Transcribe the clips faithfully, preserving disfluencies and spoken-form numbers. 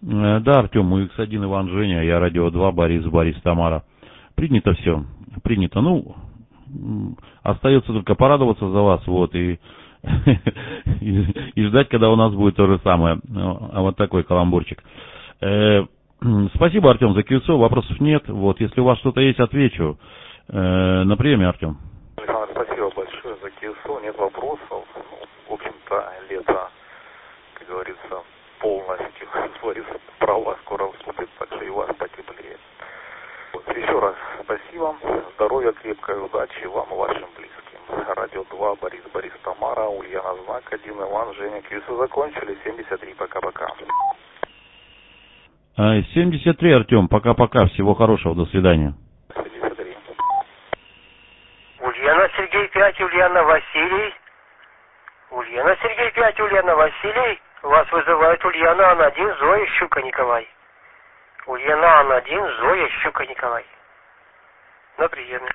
Э, Да, Артем, у икс один Иван Женя, я Радио два, Борис, Борис, Тамара. Принято все, принято. Ну, м, остается только порадоваться за вас, вот, и, и, и ждать, когда у нас будет то же самое. Ну, а вот такой каламбурчик. Э, Спасибо, Артем, за КСО, вопросов нет. Вот, если у вас что-то есть, отвечу. Э, На приеме, Артем. Александр, спасибо большое за КСО, нет вопросов. Ну, в общем-то, лето, как говорится, полностью, говорится, права скоро вступит, так что и у вас потеплее. Вот, еще раз спасибо, здоровья, крепкой удачи вам и вашим близким. Радио два, Борис, Борис, Тамара, Ульяна, Знак один, Иван, Женя, КСО закончили, семьдесят три, пока-пока. Э, семьдесят три, Артем, пока-пока, всего хорошего, до свидания. семьдесят три. Ульяна, Сергей, пять, Ульяна, Василий. Ульяна, Сергей, пять, Ульяна, Василий. Вас вызывает Ульяна, Ан один, Зоя, Щука, Николай. Ульяна, Ан один, Зоя, Щука, Николай. На приеме.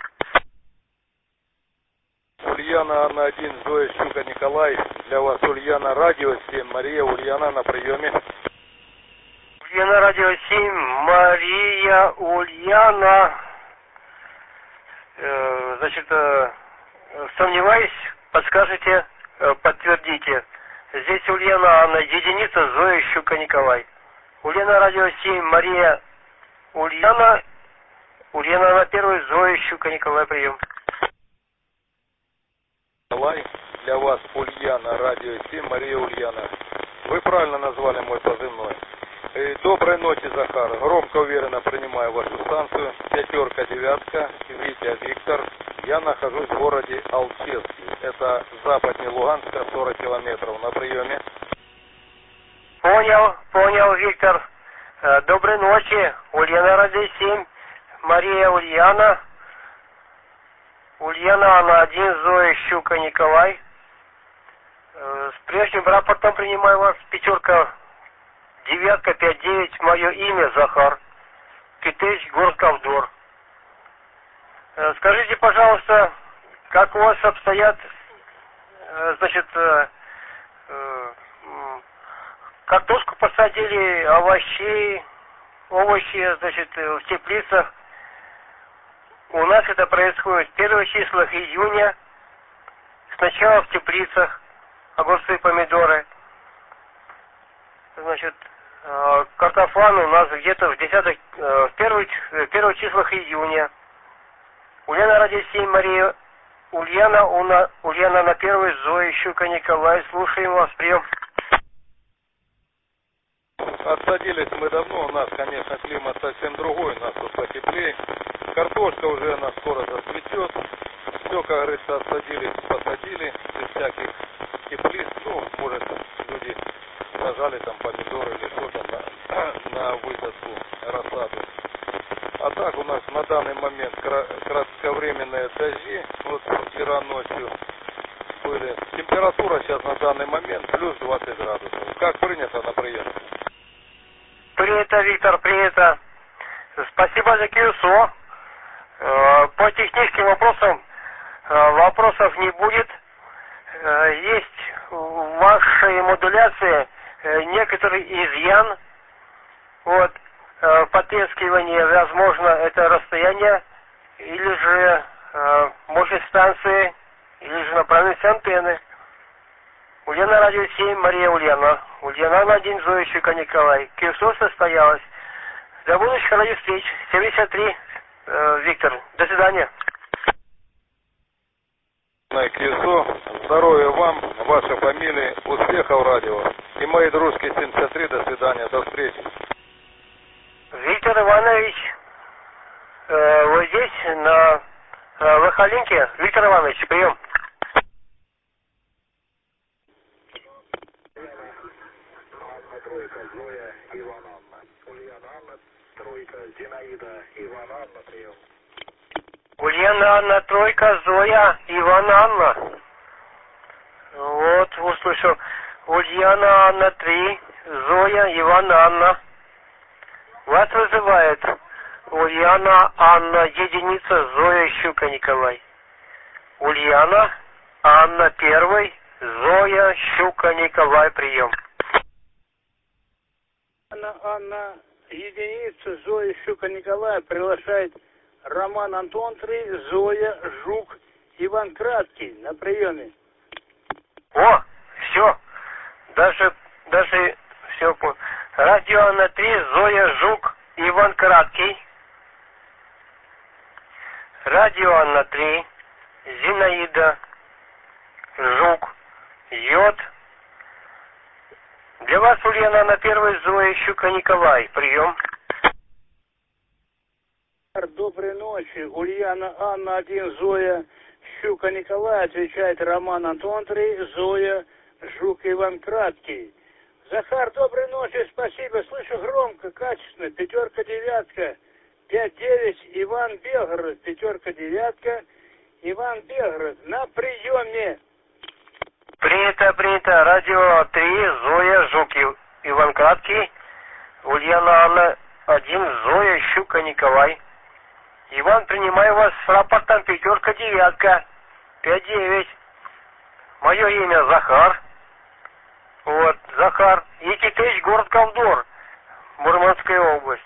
Ульяна, Анна один, Зоя, Щука, Николай. Для вас Ульяна, Радио семь, Мария, Ульяна на приеме. Ульяна, Радио семь, Мария, Ульяна. Э, значит, э, сомневаюсь, подскажете, э, подтвердите. Здесь Ульяна, Анна, единица, Зоя, Щука, Николай. Ульяна, Радио семь, Мария, Ульяна. Ульяна на первый, Зоя, Щука, Николай, прием. Николай, для вас Ульяна, Радио семь, Мария, Ульяна. Вы правильно назвали мой позывной. И доброй ночи, Захар. Громко, уверенно принимаю вашу станцию. Пятерка, девятка, Витя, Виктор. Я нахожусь в городе Алчевский. Это западнее Луганска, сорок километров. На приеме. Понял, понял, Виктор. Э, доброй ночи. Ульяна, Радио семь, Мария, Ульяна. Ульяна, Анна один, Зоя, Щука, Николай. Э, с прежним рапортом принимаю вас. Пятерка, девятка, пять девять. Мое имя Захар. Китеч, город Ковдор. Э, скажите, пожалуйста, как у вас обстоят, э, значит, э, э, картошку посадили, овощей, овощи, значит, в теплицах. У нас это происходит в первых числах июня. Сначала в теплицах огурцы, помидоры. Значит, картофан у нас где-то в десятых, в первых, в первых числах июня. Ульяна, Радио семь, Мария, Ульяна, Уна, Ульяна на первый, Зоя, Щука, Николай. Слушаем вас, прием. Отсадились мы давно, у нас, конечно, климат совсем другой, у нас тут потеплее. Картошка уже она скоро зацветет. Все, как говорится, отсадились, посадили, без всяких теплиц. Ну, может, люди сажали там помидоры или что-то на, на высадку, рассаду. А так у нас на данный момент кратковременные дожди. Вот вчера ночью были. Температура сейчас на данный момент плюс двадцать градусов. Как принято на прием? Принято, Виктор, принято. Спасибо за КСО. По техническим вопросам вопросов не будет. Есть в вашей модуляции некоторый изъян. Вот. Потрескивание, возможно, это расстояние, или же мощность станции, или же направленность антенны. Ульяна, Радио семь, Мария, Ульяна. Ульяна один, Зоя, Щука, Николай. КСО состоялось. До будущих радио встреч. семьдесят три, э, Виктор. До свидания. На КСО. Здоровья вам, вашей фамилии, успехов радио. И мои дружки семьдесят три, до свидания, до встречи. Виктор Иванович, э, вот здесь, на э, Лохалинке. Виктор Иванович, прием. Тройка, Зоя, Иван, Анна. Ульяна, Анна, тройка, Зинаида, Иван, Анна, прием. Ульяна, Анна, тройка, Зоя, Иван, Анна. Вот, услышал. Ульяна, Анна, три, Зоя, Иван, Анна. Вас вызывает Ульяна, Анна, единица, Зоя, Щука, Николай. Ульяна, Анна, первый, Зоя, Щука, Николай, прием. Анна, Анна, единица, Зоя Щука Николай приглашает Роман Антон три, Зоя Жук, Иван Краткий на приеме. О, все. Даже, даже все. Радио Анна три, Зоя Жук, Иван Краткий. Радио Анна три, Зинаида Жук, Йод. Для вас, Ульяна, на первой, Зоя Щука Николай. Прием. Доброй ночи. Ульяна Анна один, Зоя Щука Николай. Отвечает Роман Антон три, Зоя Жук Иван Краткий. Захар, доброй ночи, спасибо. Слышу громко, качественно. Пятерка, девятка. пять девять. Иван Белгород. Пятерка, девятка. Иван Белгород. На приеме. Принято, принято. Радио три, Зоя Жук, Иван Краткий. Ульяна Анна один, Зоя Щука Николай. Иван, принимаю вас с рапортом пятерка, девятка. пять девять. Мое имя Захар. Вот, Захар. Екатерич, город Ковдор, Мурманская область.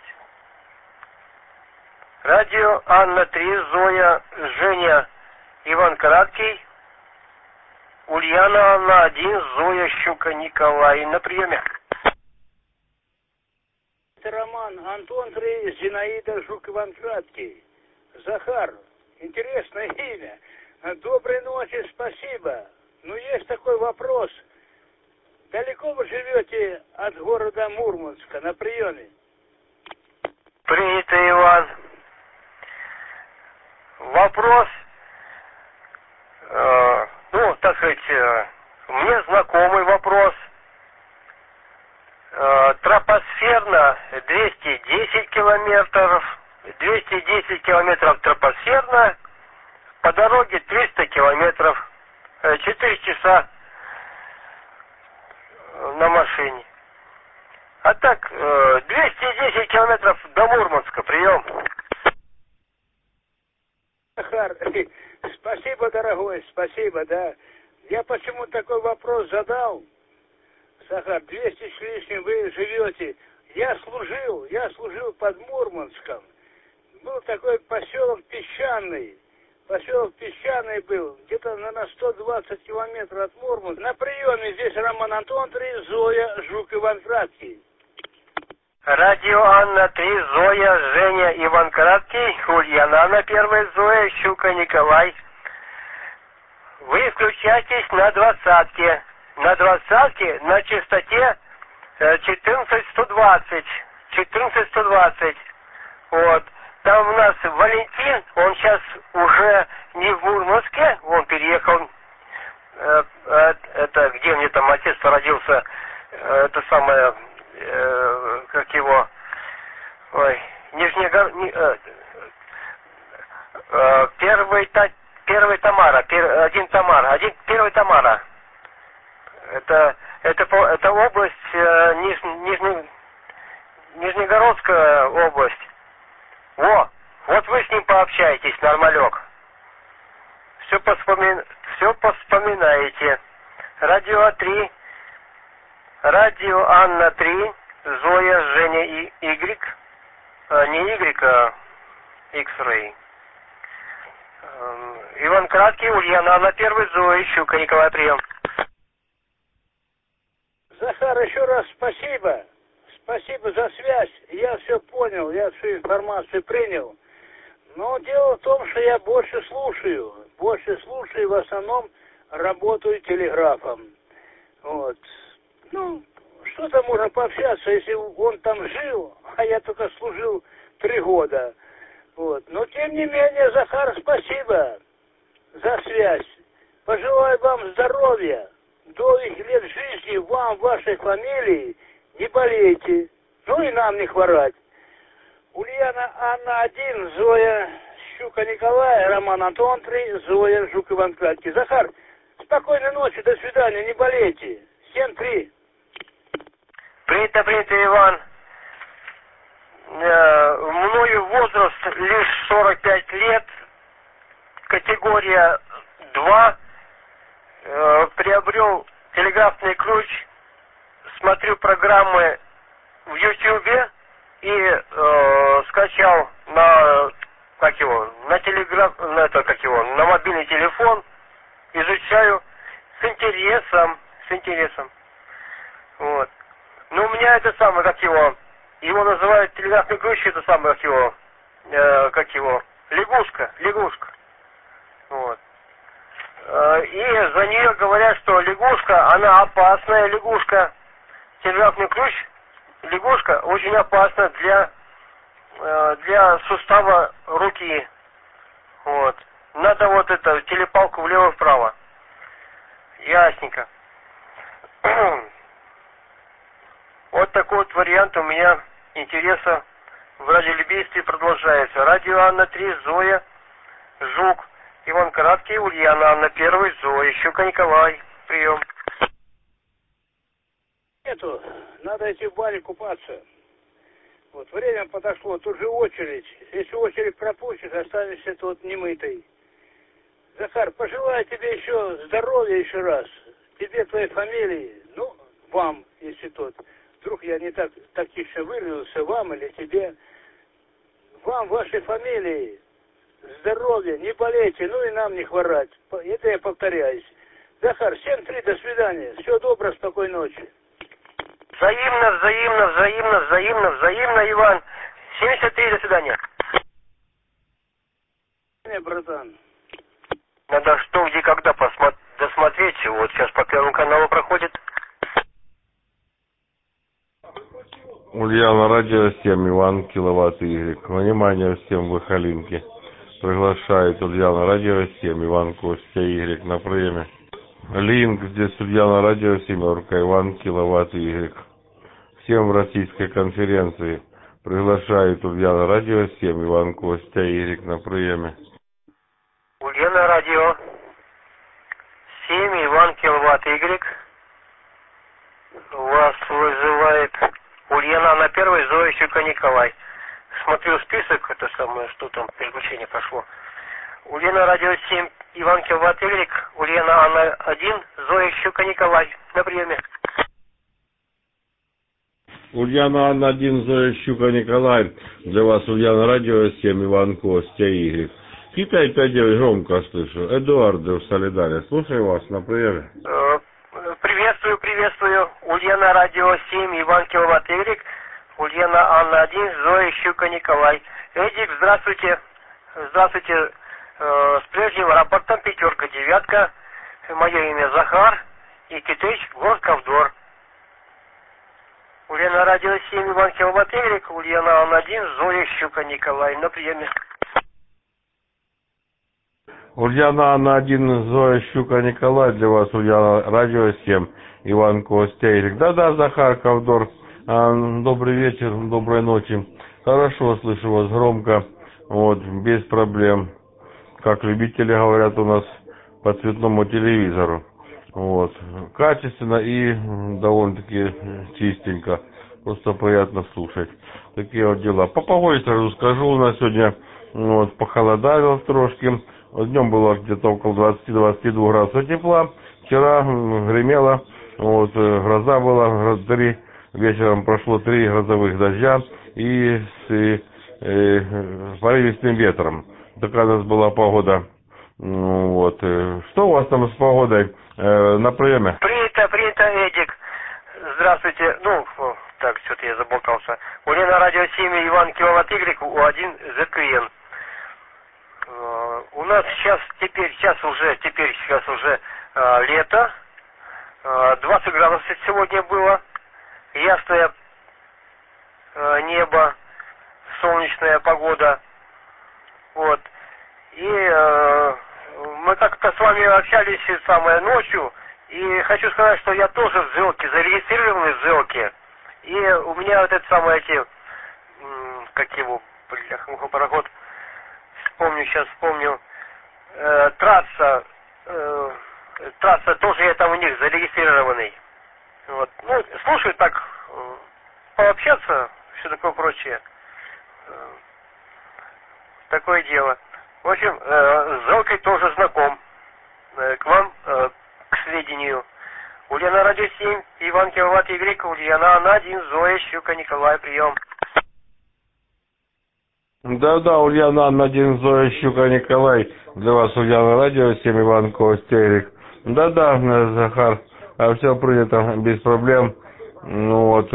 Радио Анна три, Зоя, Женя, Иван Краткий. Ульяна Анна один, Зоя Щука Николай. На приеме. Роман Антон три, Зинаида Жук Иван Краткий. Захар, интересное имя. Доброй ночи, спасибо. Но есть такой вопрос. Далеко вы живете от города Мурманска на приеме? Принято, Иван. Вопрос, э, ну, так сказать, э, мне знакомый вопрос. Э, тропосферно двести десять километров, двести десять километров тропосферно, по дороге триста километров, э, четыре часа на машине. А так, э, двести десять километров до Мурманска. Прием. Захар, спасибо, дорогой, спасибо, да. Я почему такой вопрос задал. Захар, двести с лишним вы живете. Я служил, я служил под Мурманском. Был такой поселок Песчаный. Поселок Песчаный был, где-то на сто двадцать километров от Мурманска. На приеме здесь Роман Антон три, Зоя Жук Иван Краткий. Радио Анна три, Зоя, Женя, Иван Краткий. Ульяна Анна первая, Зоя Щука Николай. Вы включайтесь на двадцатке. На двадцатке на частоте четырнадцать сто двадцать. четырнадцать сто двадцать. Вот. Там у нас Валентин, он сейчас уже не в Мурманске, он переехал, э, э, это где мне там отец родился, э, это самое, э, как его, ой, Нижнегор... Не, э, э, первый, та, первый Тамара, пер, один Тамара, один, первый Тамара. Это, это, это область, э, Ниж, Нижне, Нижнегородская область. Во, вот вы с ним пообщаетесь, нормалек. Все, поспоми... Все поспоминаете. Радио три, Радио Анна три, Зоя, Женя и Y. А, не Y, а X-Ray. Иван Краткий, Ульяна Анна первый, Зоя Щука Николай, прием. Захар, еще раз спасибо. Спасибо за связь. Я все понял, я всю информацию принял. Но дело в том, что я больше слушаю. Больше слушаю, в основном работаю телеграфом. Вот. Ну, что-то можно пообщаться, если он там жил, а я только служил три года. Вот. Но тем не менее, Захар, спасибо за связь. Пожелаю вам здоровья, долгих лет жизни, вам, вашей фамилии. Не болейте, ну и нам не хворать. Ульяна Анна один, Зоя Щука Николай, Роман Антон три, Зоя Жук Иван Краткий. Захар, спокойной ночи, до свидания, не болейте. семь три. Принято, принято, Иван. Э, мною возраст лишь сорок пять лет, категория два, э, приобрел телеграфный ключ, смотрю программы в Ютьюбе и э, скачал на, как его, на телеграф, на это, как его, на мобильный телефон, изучаю с интересом, с интересом. Вот. Но у меня это самое, как его, его называют телеграфный ключ, это самое, как его, э, как его, лягушка, лягушка. Вот. Э, и за нее говорят, что лягушка, она опасная лягушка. Телеграфный ключ, лягушка, очень опасна для, э, для сустава руки. Вот. Надо вот это, телепалку влево-вправо. Ясненько. Вот такой вот вариант у меня интереса в радиолюбительстве продолжается. Радио Анна три, Зоя, Жук, Иван Краткий, Ульяна Анна первый, Зоя, Щука Николай. Прием. Нету, надо идти в баню купаться. Вот время подошло, тут же очередь. Если очередь пропустишь, останешься тут немытый. Захар, пожелаю тебе еще здоровья еще раз. Тебе, твоей фамилии, ну, вам, если тот. Вдруг я не так тактично выразился, вам или тебе. Вам, вашей фамилии, здоровья, не болейте, ну и нам не хворать. Это я повторяюсь. Захар, семь три, до свидания. Всего доброго, спокойной ночи. Взаимно, взаимно, взаимно, взаимно, взаимно, Иван. семьдесят три, до свидания. Не, братан. Надо что, где, когда посмотреть, досмотреть. Вот сейчас по Первому каналу проходит. Ульяна, радио семь, Иван, киловатт Y. Внимание всем в Ихалинке. Приглашает Ульяна, радио семь, Иван, Костя, Y на приеме. Линк, здесь Ульяна, радио семерка, Иван, киловатт Y. Всем в российской конференции. Приглашает Ульяна, радио семь, Иван, Костя, Y на приеме. Ульяна, радио семь, Иван, киловатт Y. Вас вызывает Ульяна на первой, Зоя, Щука Николай. Смотрю список, это самое, что там, переключение прошло. Ульяна, радио семь, Иван, киловатт Y. Ульяна, Анна один, Зоя, Щука Николай. На приеме. Ульяна, Анна один, Зоя, Щука Николай. Для вас Ульяна, радио семь, Иван, Костя, Y. Китай пять девять, громко слышу. Эдуард в Солидаре. Слушаю вас на приеме. Приветствую, приветствую. Ульяна, радио семь, Иван, киловатт Y. Ульяна, Анна один, Зоя, Щука Николай. Эдик, здравствуйте. Здравствуйте. Э, с прежним рапортом пятерка, девятка. Мое имя Захар. И Китыч, город Ковдор. Ульяна, радио семь, Иван, киловатт Y. Ульяна, Анна один, Зоя, Щука Николай. На приеме. Ульяна, Анна один, Зоя, Щука Николай. Для вас Ульяна, радио семь, Иван, Костя, Y. Да-да, Захар, Ковдор. А, добрый вечер, доброй ночи. Хорошо слышу вас, громко, вот, без проблем. Как любители говорят у нас по цветному телевизору. Вот. Качественно и довольно-таки чистенько. Просто приятно слушать. Такие вот дела. По погоде сразу скажу, у нас сегодня вот, похолодало трошки. Днем было где-то около двадцати-двадцати двух градусов тепла. Вчера гремело, вот, гроза была, три. Вечером прошло три грозовых дождя и с э, э, порывистым ветром. Такая у нас была погода. Вот. Что у вас там с погодой э, на приеме? Принято, принято, Эдик. Здравствуйте. Ну, так, что-то я заболтался. Ульяна, радио семь, Иван, киловатт Y, У один, ЗКН. У нас сейчас, теперь, сейчас уже, теперь, сейчас уже э, лето. Э, двадцать градусов сегодня было. Ясное э, небо, солнечная погода. Вот. И э, мы как-то с вами общались самой ночью. И хочу сказать, что я тоже в Зелке, зарегистрированный в Зелке. И у меня вот это самое эти, как его, бляха, пароход, вспомню, сейчас вспомню, э, трасса, э, трасса тоже я там у них зарегистрированный. Вот. Ну, слушаю так, пообщаться, все такое прочее. Такое дело. В общем, э, с Зелкой тоже знаком. Э, к вам, э, к сведению. Ульяна радио семь, Иван Киловатт, Игорь, Ульяна Анна один, Зоя, Щука, Николай, прием. Да-да, Ульяна Анна один, Зоя, Щука, Николай. Для вас Ульяна радио семь, Иван Костя. Да-да, Захар, все принято без проблем. Ну вот,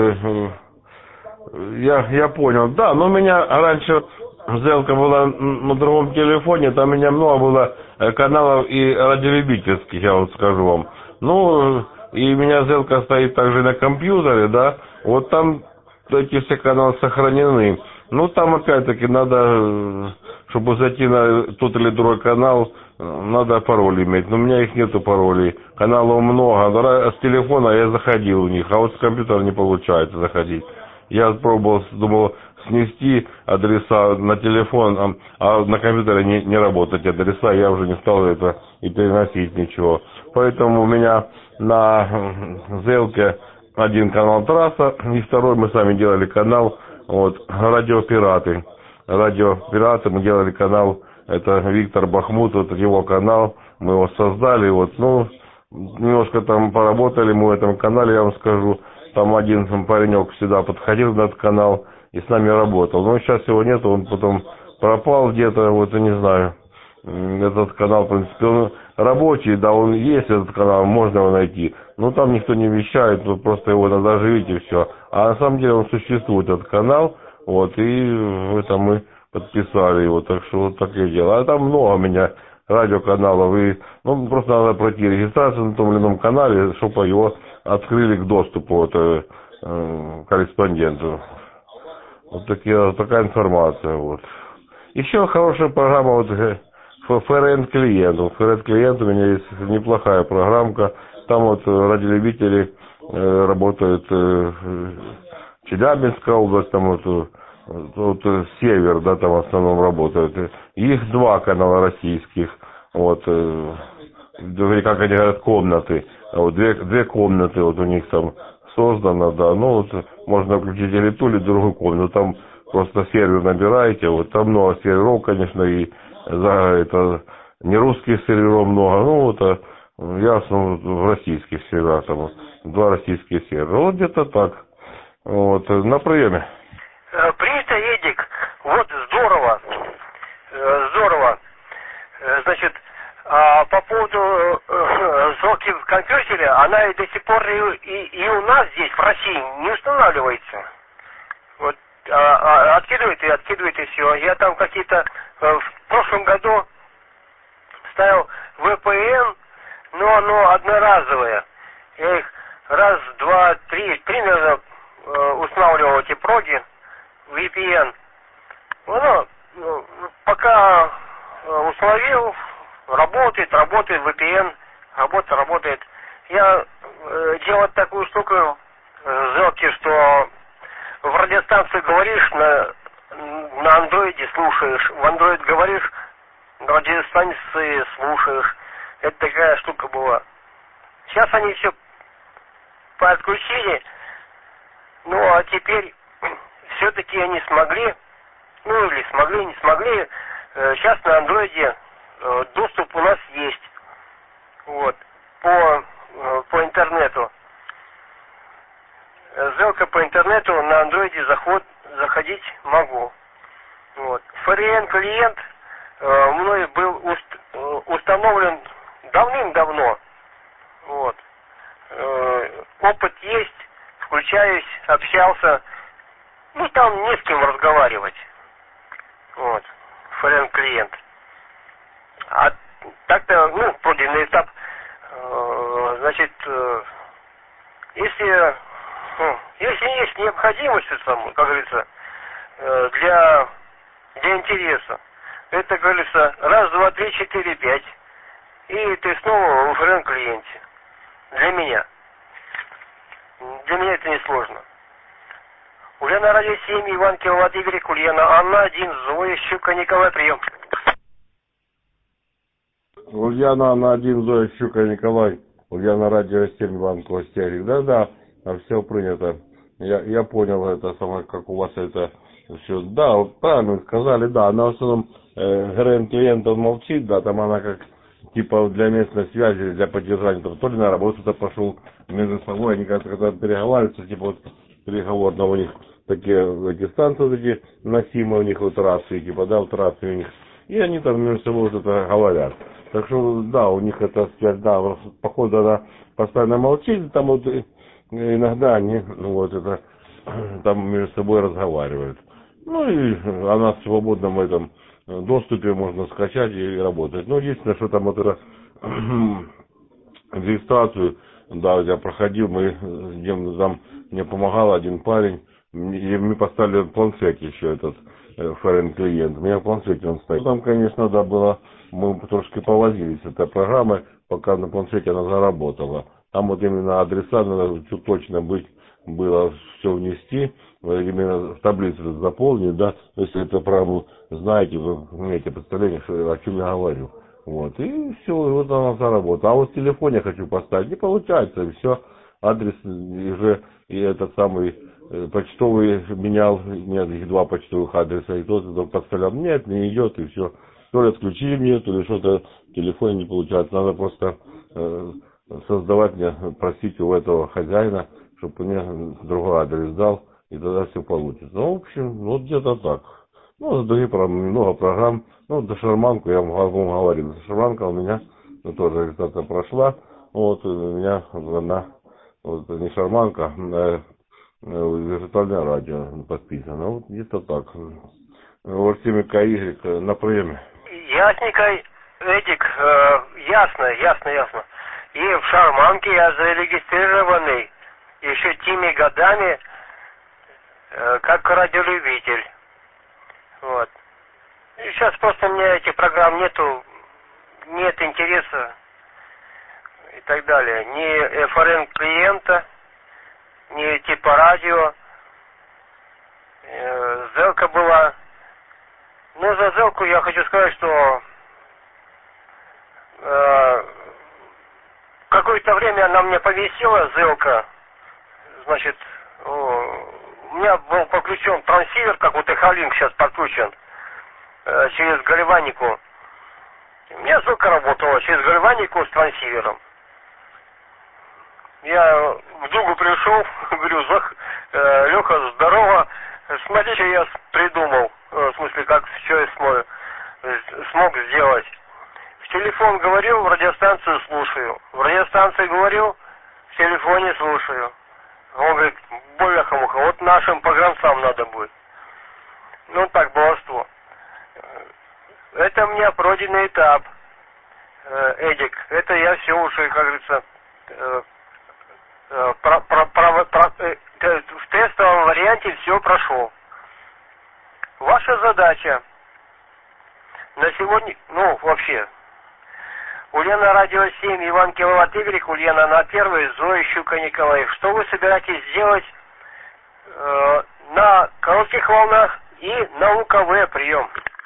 я, я понял. Да, но у меня раньше Зелка была на другом телефоне, там у меня много было каналов и радиолюбительских, я вот скажу вам. Ну, и у меня Зелка стоит также на компьютере, да, вот там эти все каналы сохранены. Ну, там опять-таки надо, чтобы зайти на тот или другой канал, надо пароль иметь. Но у меня их нету паролей. Каналов много. С телефона я заходил в них, а вот с компьютера не получается заходить. Я пробовал, думал, снести адреса на телефон, а на компьютере не, не работать адреса, я уже не стал это и переносить ничего. Поэтому у меня на Зелке один канал Трасса, и второй мы сами делали канал, вот, Радиопираты. Радиопираты, мы делали канал, это Виктор Бахмут, вот его канал, мы его создали, вот, ну, немножко там поработали мы в этом канале, я вам скажу. Там один паренек всегда подходил на этот канал и с нами работал. Но сейчас его нет, он потом пропал где-то, вот, я не знаю. Этот канал, в принципе, он рабочий, да, он есть, этот канал, можно его найти. Но там никто не вещает, вот просто его надо оживить и все. А на самом деле он существует, этот канал, вот, и это мы подписали его, так что вот такое дело. А там много у меня радиоканалов, и, ну, просто надо пройти регистрацию на том или ином канале, чтобы его открыли к доступу вот, э, э, корреспонденту. Вот такие, такая информация. Вот. Еще хорошая программа вот, эф эр эн клиент. эф эр эн клиент у меня есть неплохая программка. Там вот радиолюбители э, работают, э, Челябинская область, там вот, вот, вот север, да, там в основном работают. Их два канала российских. Вот, э, как они говорят, комнаты. Вот две, две комнаты вот у них там создано, да. Ну вот можно включить или ту, или другую комнату. Там просто сервер набираете, вот там много серверов, конечно, и за это не русских серверов много, ну вот а, ясно, в российских серверах там два российских сервера. Вот где-то так. Вот, на приеме. Принято, Эдик. Вот здорово. Здорово. Значит, а по поводу э, Зелки в компьютере, она и до сих пор и, и, и у нас здесь, в России, не устанавливается. Вот, а, а, откидывает и откидывает и все. Я там какие-то э, в прошлом году ставил вэ пэ эн, но оно одноразовое. Я их раз, два, три, три, наверное, э, устанавливал эти проги, ви пи эн. Оно, ну, пока э, установил, работает, работает ви пи эн, работает, работает. Я э, делал такую штуку э, в Зелке, что в радиостанции говоришь, на, на андроиде слушаешь, в андроид говоришь, на радиостанции слушаешь. Это такая штука была. Сейчас они все подключили, ну а теперь все-таки они смогли, ну или смогли, не смогли, э, сейчас на андроиде э, доступ у нас есть, вот, по, э, по интернету. Зелка по интернету на андроиде заход, заходить могу. Вот. эф эр эн клиент э, мной был уст, э, установлен давным-давно. Вот. Э, опыт есть, включаюсь, общался. Ну, там не с кем разговаривать. Вот. эф эр эн клиент. А так-то, ну, пройденный этап, э, значит, э, если, э, если есть необходимость, как говорится, э, для, для интереса, это, как говорится, раз, два, три, четыре, пять, и ты снова в эф эр эн клиенте. Для меня. Для меня это не сложно. Ульяна радио семь, Иван Киловатт, Игорь, Ульяна Анна один, Зоя, Щука, Николай, прием. Ульяна Анна один, Зоя, Щука, Николай. Ульяна радио семь, Иван Костярик. Да-да, все принято. Я, я понял это, самое, как у вас это все. Да, вот правильно сказали, да, она в основном э, ГРН клиент он молчит, да, там она как типа для местной связи, для поддержания, то ли на работу-то пошел между собой, они как-то когда переговариваются, типа вот переговорно у них такие эти станции вот эти носимые у них вот рации, типа, да, вот рации у них, и они там между собой вот это говорят. Так что, да, у них это связь, да, походу она постоянно молчит, там вот иногда они, ну вот это, там между собой разговаривают. Ну и она в свободном этом доступе можно скачать и работать. Ну, единственное, что там вот это регистрацию, да, я проходил, мы с там мне помогал один парень, и мы поставили планшет еще этот фрн клиент, у меня в планшете он стоит. Там, конечно, да, было, мы трошки повозились с этой программой, пока на планшете она заработала. Там вот именно адреса надо чуть точно быть, было все внести, именно в таблицу заполнить, да, если эту программу знаете, вы имеете представление, что, о чем я говорю. Вот, и все, вот она заработала. А вот в телефоне я хочу поставить, не получается, и все, адрес, и уже, и этот самый, э, почтовый менял, нет, их два почтовых адреса, и тот подставлял, нет, не идет, и все. То ли отключили мне, то ли что-то в телефоне не получается, надо просто э, создавать мне, просить у этого хозяина, чтобы мне другой адрес дал, и тогда все получится. Ну, в общем, вот где-то так. Ну, другие программы, много программ. Ну, до шарманку я вам говорил. Шарманка у меня ну, тоже регистрация прошла. Вот, у меня она, вот, не шарманка, а виртуальное радио подписано. Вот где-то так. В Артеме КY на приеме. Ясненько, Эдик, э, ясно, ясно, ясно. И в шарманке я зарегистрированный еще теми годами, э, как радиолюбитель. Вот. И сейчас просто у меня этих программ нету, нет интереса и так далее. Ни эф эр эн клиента, ни типа радио. Э, Зелка была. Ну, за Зелку я хочу сказать, что э, какое-то время она мне повесила, Зелка. Значит, о, у меня был подключен трансивер, как вот Эхолинк сейчас подключен, э, через гальванику. У меня Зелка работала через гальванику с трансивером. Я в другу пришел, говорю, Зах, э, Леха, здорово, смотри, что я придумал, в смысле, как что я смог, смог сделать. В телефон говорил, в радиостанцию слушаю. В радиостанции говорил, в телефоне слушаю. Он говорит, бляха-муха, вот нашим погранцам надо будет. Ну, так, баловство. Это у меня пройденный этап, Эдик. Это я все уже, как говорится, про, про, про, про, в тестовом варианте все прошел. Ваша задача на сегодня, ну, вообще, Ульяна Радио семь, Иван Киловатт Игорь, Ульяна на первой, Зоя Щука Николаев. Что вы собираетесь сделать э, на коротких волнах и на УКВ прием?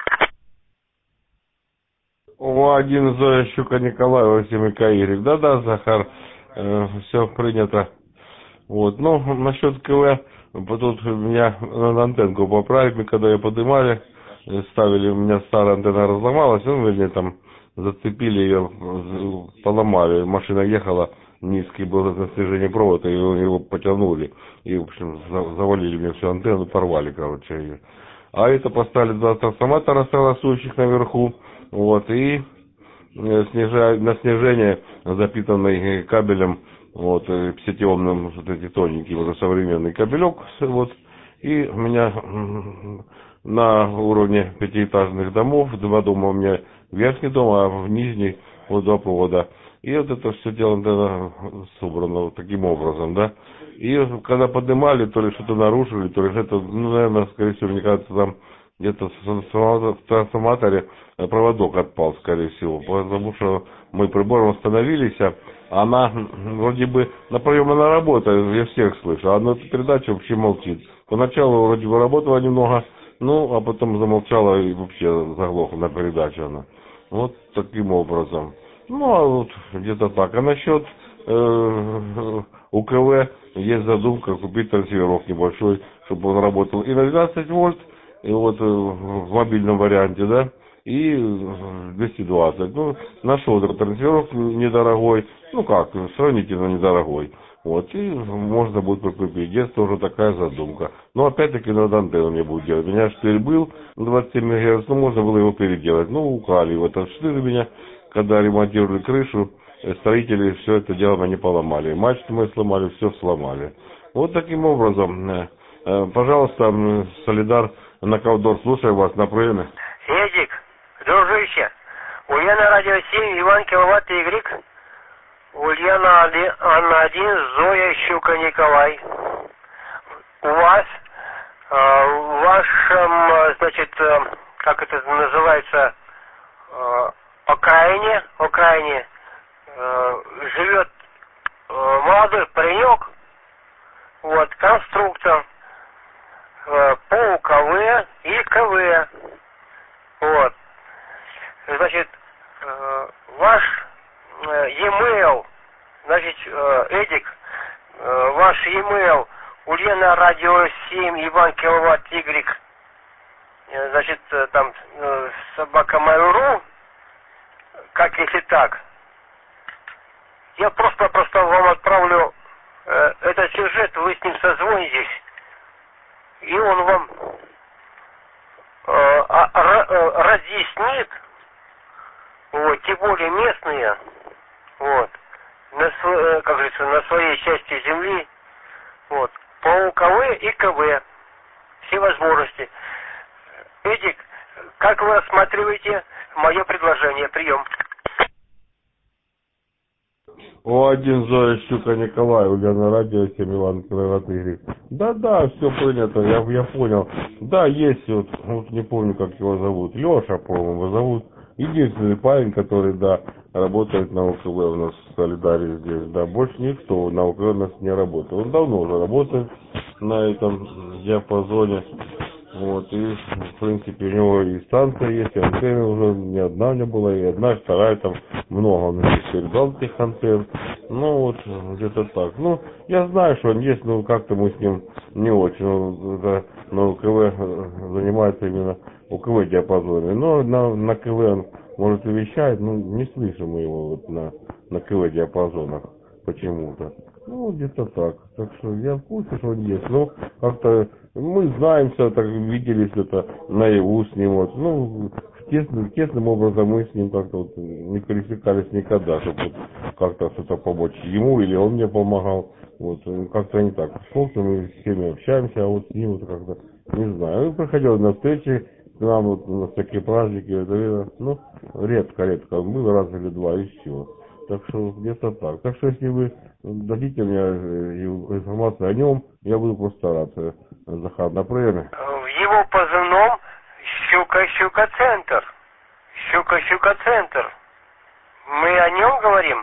О, один Зоя Щука Николаева, семь Каирик. Да-да, Захар, э, все принято. Вот, ну, насчет КВ, тут меня на антенку поправили, когда ее поднимали, ставили, у меня старая антенна разломалась, ну, вернее, там, зацепили ее, поломали, машина ехала, низкий был напряжение провода, и его потянули, и, в общем, завалили мне всю антенну, порвали, короче, ее. А это поставили два трансформатора согласующих наверху, вот, и снижая, на снижение, запитанный кабелем, вот, пятидесятиомным, вот эти тоненький, уже современный кабелек, вот, и у меня на уровне пятиэтажных домов, два дома у меня верхний дом, а в нижний вот два провода. И вот это все дело да, собрано вот таким образом, да. И когда поднимали, то ли что-то нарушили, то ли что-то, ну, наверное, скорее всего, мне кажется, там где-то в трансформаторе проводок отпал, скорее всего, потому что мы прибором остановились, а она вроде бы на прием она работает, я всех слышу, а на передаче вообще молчит. Поначалу вроде бы работала немного, ну, а потом замолчала и вообще заглохла на передаче она. Вот таким образом. Ну, а вот где-то так. А насчет э, УКВ есть задумка купить трансиверов небольшой, чтобы он работал и на двенадцать вольт, и вот э, в мобильном варианте, да, и двести двадцать. Ну, нашел транслировок недорогой, ну как, сравнительно недорогой. Вот, и можно будет прикупить. Есть тоже такая задумка. Но опять-таки надо антенну не будет делать. У меня штырь был двадцать семь мегагерц, ну можно было его переделать. Ну, украли его этот штырь у меня, когда ремонтировали крышу, строители все это дело они поломали. Мачту мы сломали, все сломали. Вот таким образом, пожалуйста, Солидар на Ковдор, слушаю вас на приеме. Эдик, дружище, Ульяна радио семь, Иван Киловатт Y, Ульяна Анна один, Зоя Щука Николай. У вас, э, в вашем, значит, э, как это называется, э, окраине, окраине э, живет э, молодой паренек, вот, конструктор э, по У К В и К В. Вот. Значит, э, ваш э, e-mail, значит, э, Эдик, э, ваш e-mail Ульяна радио семь, Иван Киловатт Y, э, значит, э, там э, собака Mail.ru, как если так. Я просто-просто вам отправлю э, этот сюжет, вы с ним созвонитесь, и он вам э, а, р, разъяснит, вот, тем более местные, вот, на, как говорится, на своей части земли, вот, по У К В и К В, все возможности. Эдик, как вы рассматриваете мое предложение? Прием. О, один Зоя Щука Николай, Ульяна радио семь, Иван Киловатт Y. Да-да, все принято, я, я понял. Да, есть вот, вот, не помню, как его зовут, Леша, по-моему, зовут. Единственный парень, который, да, работает на У К В у нас в Солидаре здесь, да, больше никто на У К В у нас не работает. Он давно уже работает на этом диапазоне, вот, и, в принципе, у него и станция есть, и антенны уже не одна у него была, и одна, и вторая, там, много он передал этих антенн, ну, вот, где-то так. Ну, я знаю, что он есть, но как-то мы с ним не очень, он, да, на У К В занимается именно У К В диапазоне, но на, на К В он, может, и вещает, но не слышим мы его вот на, на К В диапазонах почему-то. Ну, где-то так. Так что я в курсе, что он есть, но как-то мы знаемся, так виделись это наяву с ним, вот, ну, тесным, тесным образом мы с ним как-то вот не пересекались никогда, чтобы вот как-то что-то помочь ему, или он мне помогал, вот, как-то не так. Сколько мы с всеми общаемся, а вот с ним вот как-то, не знаю, он приходил на встречи, к нам вот на такие праздники, это, ну, редко-редко, он был раз или два, и все. Так что где-то так. Так что если вы дадите мне информацию о нем, я буду просто стараться. Захар, на приеме. В его позывном Щука-Щука-центр. Щука-Щука-центр. Мы о нем говорим?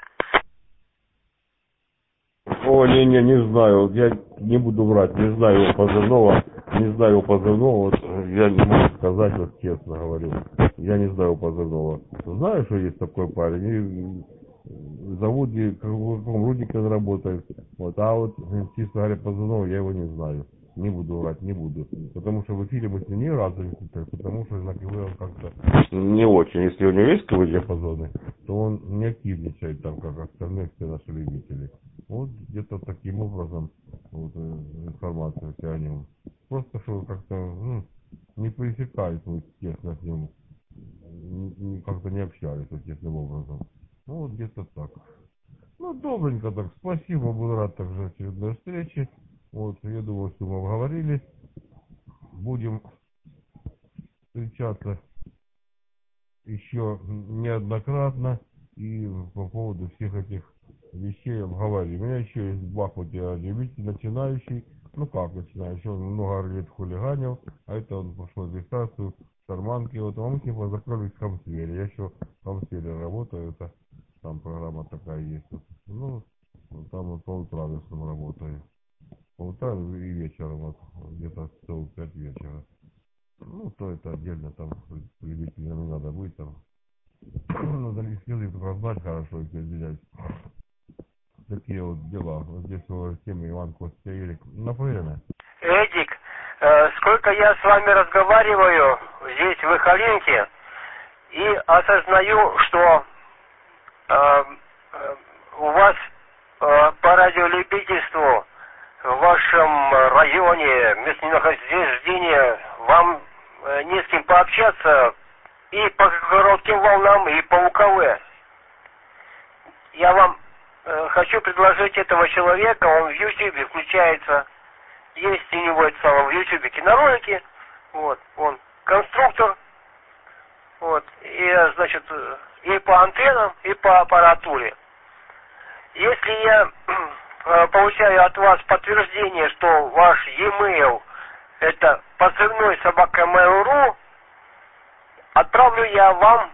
О, не-не, не знаю. Я не буду врать. Не знаю его позывного. Не знаю его позывного. Вот, я не могу сказать, вот честно говорю. Я не знаю его позывного. Знаю, что есть такой парень. И зовут, в каком руднике он работает. Вот, а вот, честно говоря, позывного я его не знаю. Не буду врать, не буду. Потому что в эфире мы с ним ни разу не слышали, потому что на КВ он как-то не очень. Если у него есть КВ диапазоны, то он не активничает там, как остальные все наши любители. Вот где-то таким образом вот, информация вся о нем. Просто что как-то ну, не пересекались мы тесно с ним, как-то не общались вот, тесным образом. Ну вот где-то так. Ну добренько так, спасибо, был рад также очередной встрече. Вот, я думаю, что мы обговорили. Будем встречаться еще неоднократно и по поводу всех этих вещей обговорим. У меня еще есть в Бахмуте любитель начинающий, ну как начинающий, он много лет хулиганил, а это он пошел в регистрацию в Шарманке, вот, а мы с ним познакомились в Хамсвере. Я еще в Хамсвере работаю, это там программа такая есть. Ну, там вот по утрам я с ним работаю. По утрам и вечером, вот, где-то в пять вечера. Ну, то это отдельно, там, любителям не надо быть, там. Надо английский язык только знать хорошо, если извиняюсь. Такие вот дела. Вот здесь вот тема Иван Костя Ерик. На время. Эдик, э, сколько я с вами разговариваю здесь, в Ихалинке, И осознаю, что э, э, у вас э, по радиолюбительству в вашем районе, местонахождения, вам э, не с кем пообщаться и по коротким волнам, и по У К В. Я вам э, хочу предложить этого человека, он в Ютубе включается, есть у него это самое в Ютубе киноролики, вот, он конструктор, вот, и, значит, и по антеннам, и по аппаратуре. Если я получаю от вас подтверждение, что ваш e-mail это позывной собака mail.ru, отправлю я вам,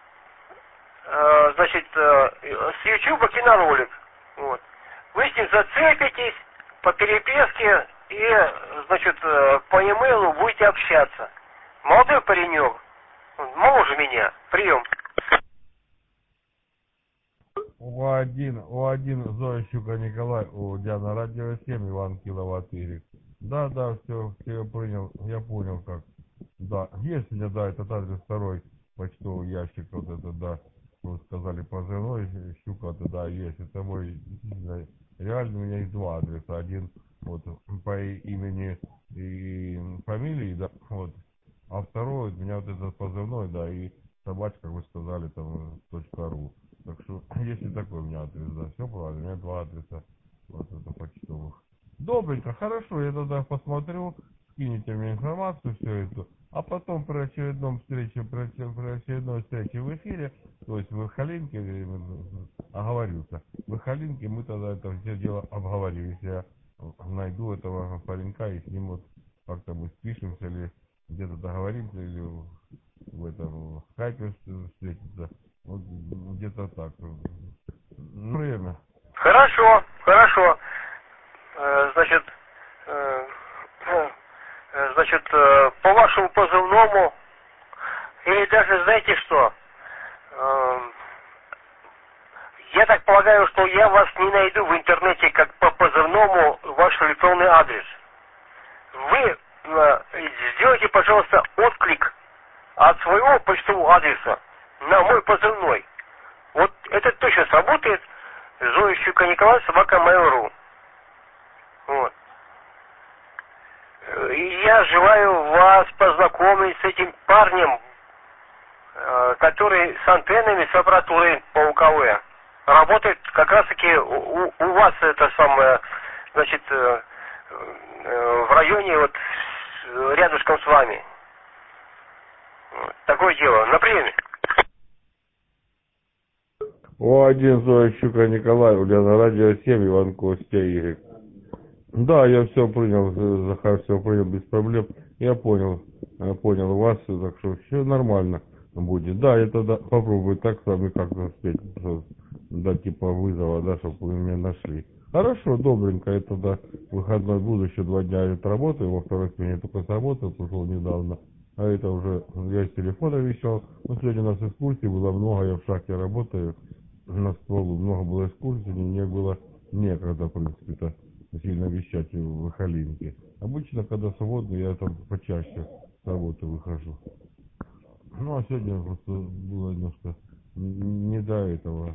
э, значит, э, с YouTube киноролик. Вот. Вы с ним зацепитесь по переписке и, значит, э, по e-mail будете общаться. Молодой паренек, моложе меня. Прием. У один, у один Зоя Щука Николай, у Диана Радио семь, Иван Киловатт Игорь. Да, да, все, все я принял, я понял как. Да, есть у меня, да, этот адрес второй почтовый ящик, вот это, да, вы сказали позывной, Щука, это, да, есть, это мой, реально у меня есть два адреса, один вот по имени и фамилии, да, вот, а второй у меня вот этот позывной, да, и собачка, как вы сказали, там, точка ру. Так что, если такой у меня адрес, да, все правильно, у меня два адреса, вот это почтовых. Добренько, хорошо, я тогда посмотрю, скинете мне информацию, все это, а потом при очередном встрече, при, при очередной встрече в эфире, то есть в Ихалинке, оговорился, в Ихалинке мы тогда это все дело обговорим, если я найду этого паренька и с ним вот как-то мы спишемся или где-то договоримся, или в этом в скайпе встретиться. Вот где-то так. Время. Хорошо, хорошо. Э, значит, э, э, значит, э, по вашему позывному, или даже знаете что, э, я так полагаю, что я вас не найду в интернете как по позывному ваш электронный адрес. Вы э, сделайте, пожалуйста, отклик от своего почтового адреса на мой позывной. Вот это точно сработает. Зоя Щука Николай, собака mail.ru. Вот. И я желаю вас познакомить с этим парнем, который с антеннами, с аппаратурой по У К В. Работает как раз таки у, у вас это самое, значит, в районе вот рядышком с вами. Такое дело. На приеме. О один Зоя Щука Николай, у Диана Радио семь, Иван Костя Игорь. Да, я все принял, Захар, все принял без проблем. Я понял, я понял вас, так что все нормально будет. Да, я тогда попробую так с вами как-то спеть, да, типа вызова, да, чтобы вы меня нашли. Хорошо, добренько, я тогда выходной буду, еще два дня я отработаю, во второй смене только сработал, пришел недавно. А это уже, я с телефона вещал. Ну, сегодня у нас экскурсий было много, я в шахте работаю. На стволу много было экскурсий, мне было некогда, в принципе-то, сильно вещать в Ихалинке. Обычно, когда свободно, я там почаще с работы выхожу. Ну, а сегодня просто было немножко не до этого.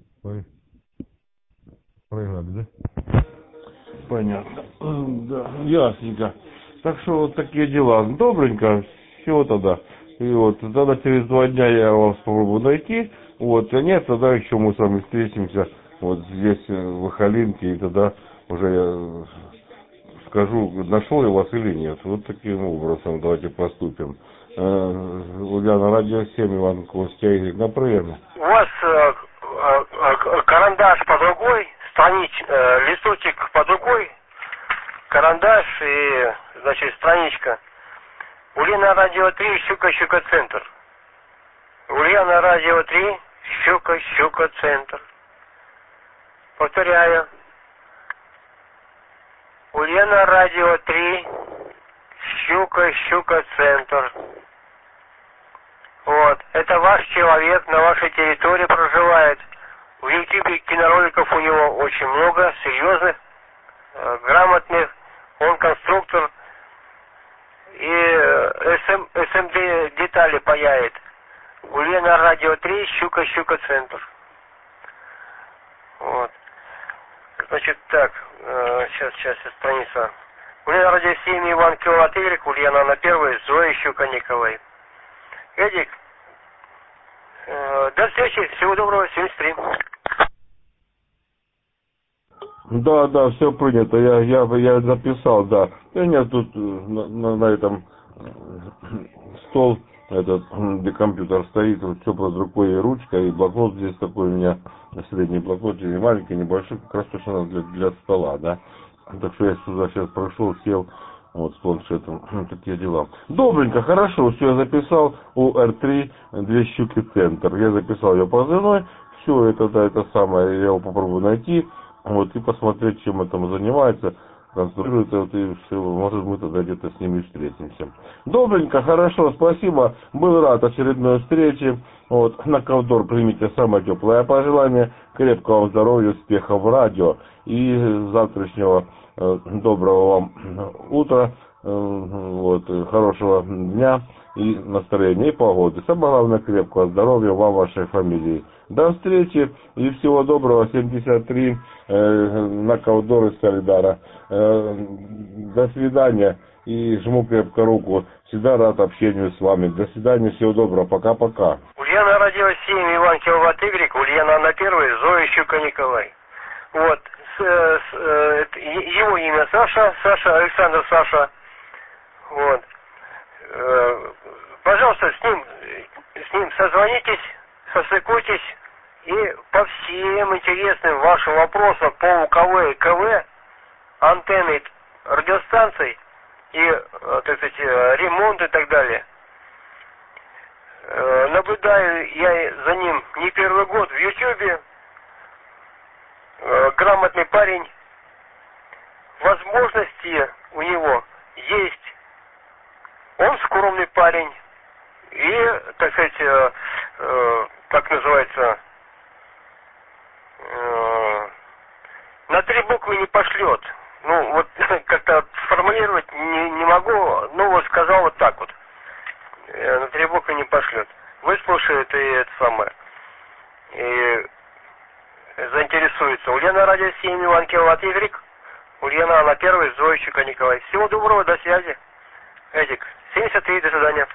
Проиграли, да? Понятно. Да, ясненько. Так что вот такие дела. Добренько, все тогда. И вот тогда через два дня я вас попробую найти. Вот, а нет, тогда еще мы с вами встретимся вот здесь, в Ихалинке, и тогда уже я скажу, нашел я вас или нет. Вот таким образом давайте поступим. Ульяна Радио семь, Иван Костя Игорь, на приеме. У вас э, э, карандаш по другой, странич, э, листочек по другой, карандаш и, значит, страничка. Ульяна Радио три, Щука, Щука, Центр. Ульяна Радио три, Щука, Щука, Центр. Повторяю. Ульяна Радио три, Щука, Щука, Центр. Вот. Это ваш человек на вашей территории проживает. В Ютубе кинороликов у него очень много, серьезных, э, грамотных. Он конструктор. И эс эм, эс эм ди детали паяет. Ульяна радио три, Щука, Щука, центр. Вот. Значит, так, э, сейчас, сейчас, страница. Ульяна радио семь, Иван Киловатт Игрек, Ульяна на первой, Зоя, Щука, Николай. Эдик, э, до встречи, всего доброго, семьдесят три. Да, да, все принято, я, я, я записал, да. У меня тут на, на, на этом стол, этот, где компьютер стоит, вот все под рукой и ручка, и блокнот здесь такой у меня, средний блокнот, и маленький, небольшой, как раз точно для, для стола, да. Так что я сюда сейчас прошел, сел, вот, с планшетом, ну, такие дела. Добренько, хорошо, все, я записал, у эр три, две щуки, центр. Я записал ее позывной, все, это, да, это самое, я его попробую найти. Вот, и посмотреть, чем он там занимается, конструирует, вот, и все, может, мы тогда где-то с ними встретимся. Добренько, хорошо, спасибо, был рад очередной встрече, вот, на ковдор примите самое теплое пожелание, крепкого вам здоровья, успехов в радио, и завтрашнего э, доброго вам утра, э, вот, хорошего дня, и настроения, и погоды. Самое главное, крепкого здоровья вам, вашей фамилии. До встречи и всего доброго. семьдесят три э, на ковдор из Солидара. Э, до свидания и жму крепко руку. Всегда рад общению с вами. До свидания, всего доброго. Пока-пока. Ульяна радио семь, Иван Киловатт Игрек, Ульяна на первой, Зоя, Щука, Николай. Вот, с, с, э, его имя Саша, Саша, Александр Саша. Вот. Пожалуйста, с ним, с ним созвонитесь, состыкуйтесь и по всем интересным вашим вопросам по УКВ и КВ, антенны радиостанций и, так сказать, ремонт и так далее. Наблюдаю я за ним не первый год в Ютьюбе. Грамотный парень. Возможности у него есть. Он скромный парень и, так сказать, э, э, как называется, э, на три буквы не пошлет. Ну, вот как-то сформулировать не, не могу, ну вот сказал вот так вот. Э, на три буквы не пошлет. Выслушает и это самое. И заинтересуется. Ульяна радио семь, Иван Киловатт Игрек. Ульяна на первой, Зоя, Щука, Николай. Всего доброго, до связи. Эдик. семьдесят три, до свидания.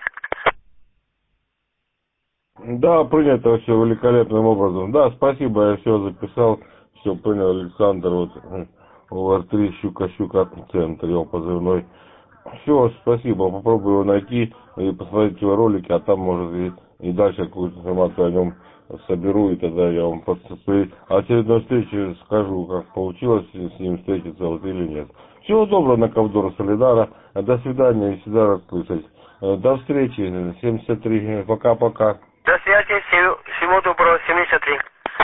Да, принято все великолепным образом. Да, спасибо, я все записал, все понял, Александр, вот, у эр три, Щука, Щука, центр, его позывной. Все, спасибо, попробую его найти и посмотреть его ролики, а там, может, и, и дальше какую-то информацию о нем соберу, и тогда я вам при очередной встрече скажу, как получилось с ним встретиться вот или нет. Всего доброго на ковдор Солидара. До свидания и всегда рад слышать. До встречи. семьдесят три. Пока-пока. До связи. Всего, всего доброго. семьдесят три.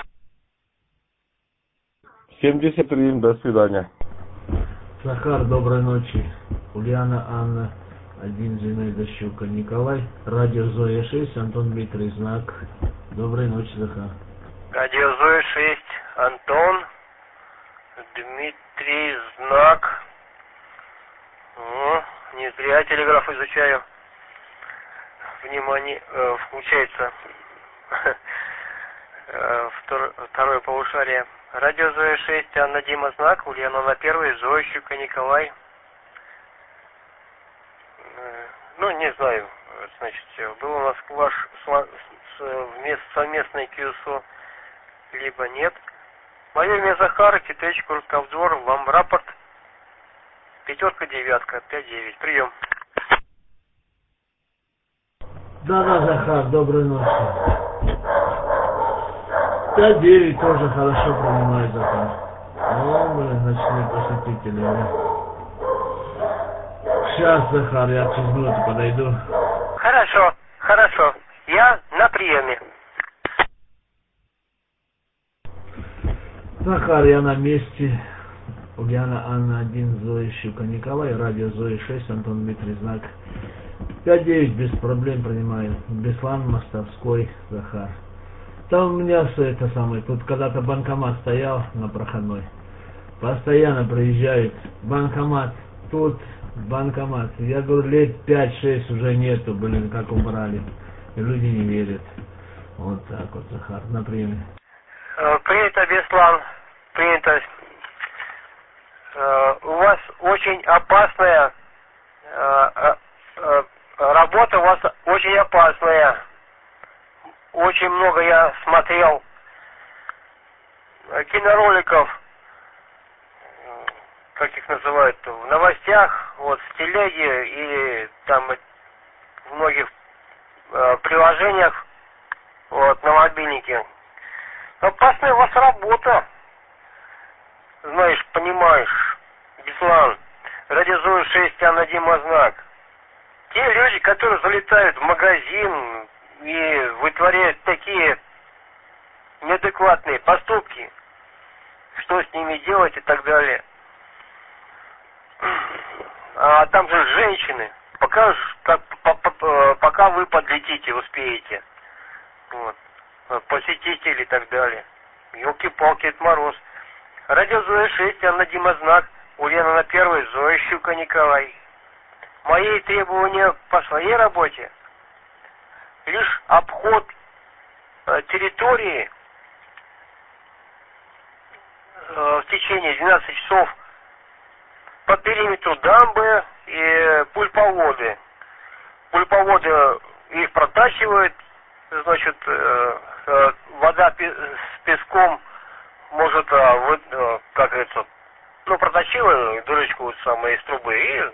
семьдесят три. До свидания. Захар, доброй ночи. Ульяна, Анна, один, Зинаида, Щука, Николай. Радио Зоя шесть, Антон, Дмитрий, знак. Доброй ночи, Захар. Радио Зоя шесть, Антон, Дмитрий, знак. О, не зря телеграф изучаю. Внимание, э, включается э, втор, второе полушарие. Радио Зоя шесть, Анна, Дима, знак. Ульяна на первой, Зоя, Щука, Николай. Э, ну, не знаю, значит, был у нас ваш совместный КЮСО, либо нет. Мое имя Захар, Китайч, Куртковдор, вам рапорт. Пятерка, девятка, пять девять. Прием. Да-да, Захар, доброй ночи. пять девять тоже хорошо принимает, Захар. О, блин, ночные посетители, блин. Сейчас, Захар, я через минуту подойду. Хорошо, хорошо. Я на приеме. Захар, я на месте. Ульяна, Анна, один, Зоя, Щука, Николай. Радио Зоя шесть, Антон, Дмитрий, знак. пять девять без проблем принимаю. Беслан, Мостовской, Захар. Там у меня все это самое. Тут когда-то банкомат стоял на проходной. Постоянно проезжают. Банкомат. Тут банкомат. Я говорю, лет пять-шесть уже нету, блин, как убрали. и люди не верят. Вот так вот, Захар, на приеме. Принято, Беслан, принято. У вас очень опасная работа, у вас очень опасная. Очень много я смотрел кинороликов, как их называют, в новостях, вот, в телеге и там в многих э, приложениях, вот, на мобильнике. Опасная у вас работа, знаешь, понимаешь, Беслан, радио Зоя шесть, Анна Дима Знак. Те люди, которые залетают в магазин и вытворяют такие неадекватные поступки, что с ними делать и так далее. А там же женщины, пока, как, пока вы подлетите, успеете, вот, посетители и так далее. Ёлки-палки, это мороз. Радио Зоя шесть, Анна Дима Знак, Ульяна на первой, Зоя Щука Николай. Мои требования по своей работе лишь обход э, территории э, в течение двенадцати часов по периметру дамбы и пульповоды. Пульповоды их протачивают, значит, э, э, вода пи- с песком может, э, вы, э, как говорится, ну, проточила дырочку вот самой из трубы и,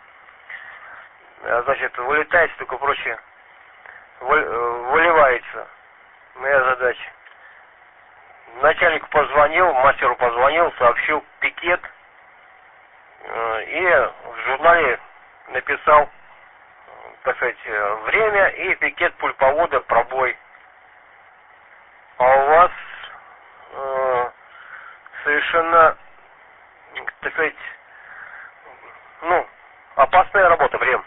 э, значит, вылетает, только прочее, вы, э, выливается. Моя задача. Начальнику позвонил, мастеру позвонил, сообщил пикет, э, и в журнале написал, так сказать, время и пикет пульповода пробой. А у вас э, совершенно, так сказать, ну, опасная работа, время.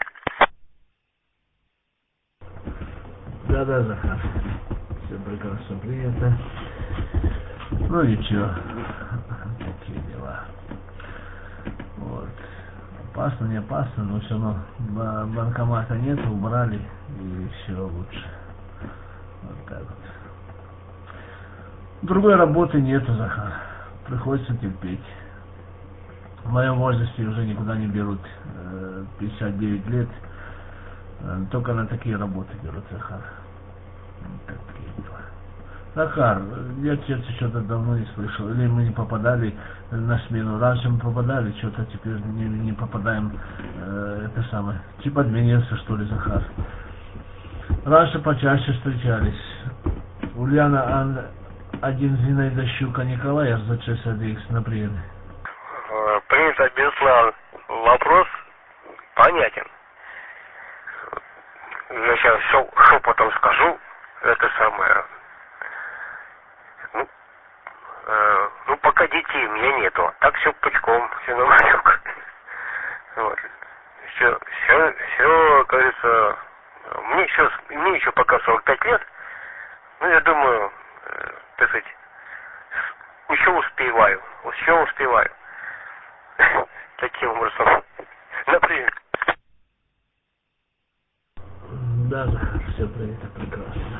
Да-да, Захар, все прекрасно принято. Ну ничего, такие дела. Вот. Опасно, не опасно, но все равно банкомата нет, убрали, и все лучше. Вот так вот. Другой работы нету, Захар. Приходится терпеть. В моем возрасте уже никуда не берут. пятьдесят девять лет. Только на такие работы берут, Захар. Вот такие дела. Захар, я тебя что-то давно не слышал. Или мы не попадали на смену. Раньше мы попадали, что-то теперь не, не попадаем. Э, это самое. Типа отменился, что ли, Захар. Раньше почаще встречались. Ульяна Ан... один Зинаида Щука Николай, эр зэ че эс один икс на приеме. Принято, Беслан. Вопрос понятен. Я сейчас все шепотом скажу. Это самое. Ну, э, ну пока детей у меня нету. Так все пучком, все на малюк. Вот. Все, все, все, кажется, мне еще, мне еще пока сорок пять лет. Ну, я думаю, э, так сказать, еще успеваю. Еще успеваю. Таким образом. Например. Да, Захар, все принято прекрасно.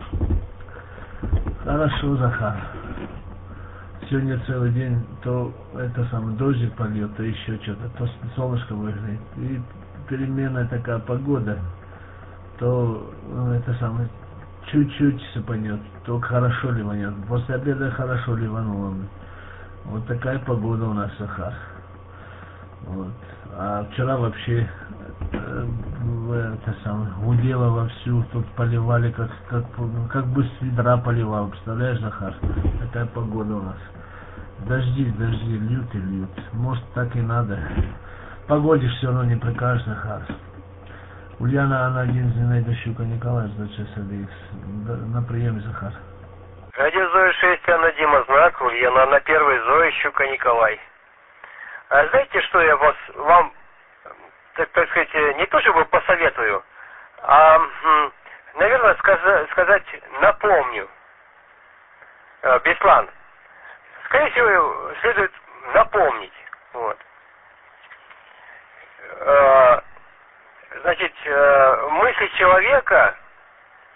Хорошо, Захар. Сегодня целый день то это самое дождик польет, то еще что-то, то солнышко выглядит. И переменная такая погода, то ну, это самое чуть-чуть сыпанет, то хорошо ливанет. После обеда хорошо ливануло. Вот такая погода у нас, Захар. Вот. А вчера вообще э, это самое гудело вовсю, тут поливали, как, как, как бы с ведра поливал, представляешь, Захар? Такая погода у нас. Дожди, дожди, льют и льют. Может, так и надо. Погоде все равно не прикажешь, Захар. Ульяна, она один, Зинаида Щука Николай, эр зэ че эс один икс. На приеме, Захар. Радио Зоя шесть, Анна Дима Знак, Ульяна на первой, Зоя Щука Николай. А знаете, что я вас, вам, так, так сказать, не то чтобы посоветую, а, наверное, сказать, сказать напомню. Беслан, скорее всего, следует напомнить. Вот. Значит, мысли человека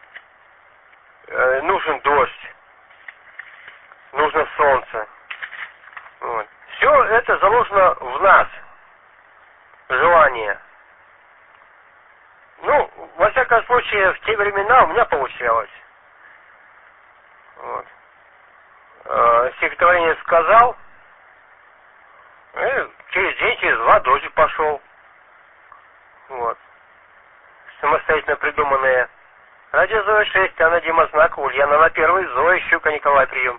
э, нужен дождь, нужно солнце. Вот. Все это заложено в нас, желание. Ну, во всяком случае, в те времена у меня получалось. Вот. Э, стихотворение сказал, и через день, через два дождик пошел. Вот. Самостоятельно придуманные. Радио Зоя шесть, Анна Дима Знак, Ульяна на первый, Зоя Щука, Николай, прием.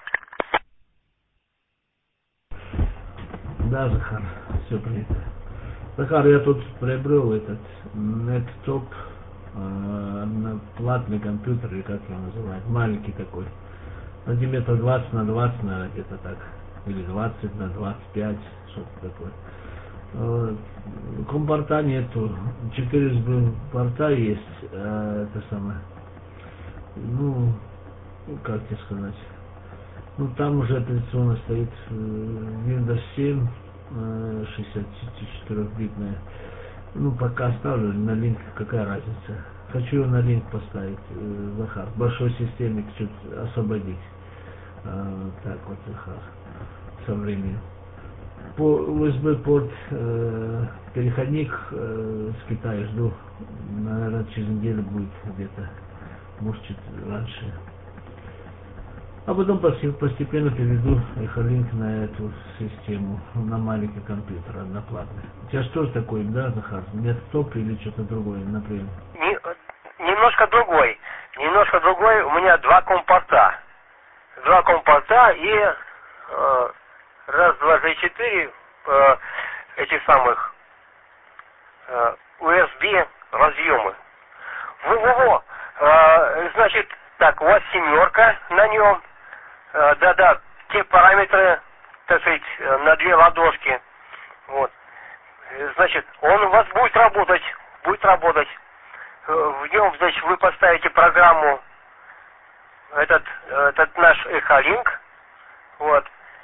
Да, Захар, все принято. Захар, я тут приобрел этот NetTop, э, платный компьютер, или как его называют, маленький такой, сантиметров двадцать на двадцать, наверное, где-то так, или двадцать на двадцать пять, что-то такое. Э, компорта нету, четыре порта есть, э, это самое, ну, как тебе сказать, ну там уже операционно стоит э, Windows семь, э, шестьдесят четырёхбитная. Ну, пока оставлю на линк, какая разница. Хочу на линк поставить, э, Захар. Большой системник чуть освободить. Э, так вот, Захар, со временем. По ю эс би порт, э, переходник э, с Китая жду. Наверное, через неделю будет где-то. Может, чуть раньше. А потом постепенно переведу эхолинк на эту систему, на маленький компьютер, одноплатный. У тебя что такое, да, Захар? NetTop или что-то другое, например? Не, немножко другой. Немножко другой. У меня два компорта. Два компорта и э, раз, два, три, четыре э, этих самых э, ю эс би разъемы. Во-во-во. Э, значит, так, у вас семерка на нем. Да-да, те параметры, так сказать, на две ладошки. Вот. Значит, он у вас будет работать, будет работать. В нем, значит, вы поставите программу, этот, этот наш эхолинк, вот,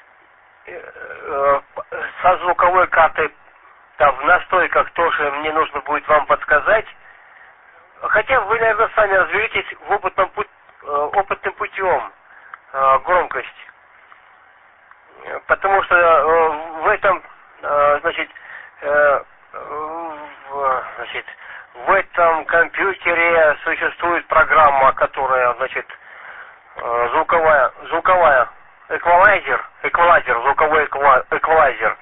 со звуковой картой, там в настройках тоже мне нужно будет вам подсказать. Хотя вы, наверное, сами разберетесь в опытном, опытным путем. Громкость. Потому что э, в этом, э, значит, э, в, значит, в этом компьютере существует программа, которая, значит, э, звуковая, звуковая, эквалайзер, эквалайзер, звуковой эквалайзер.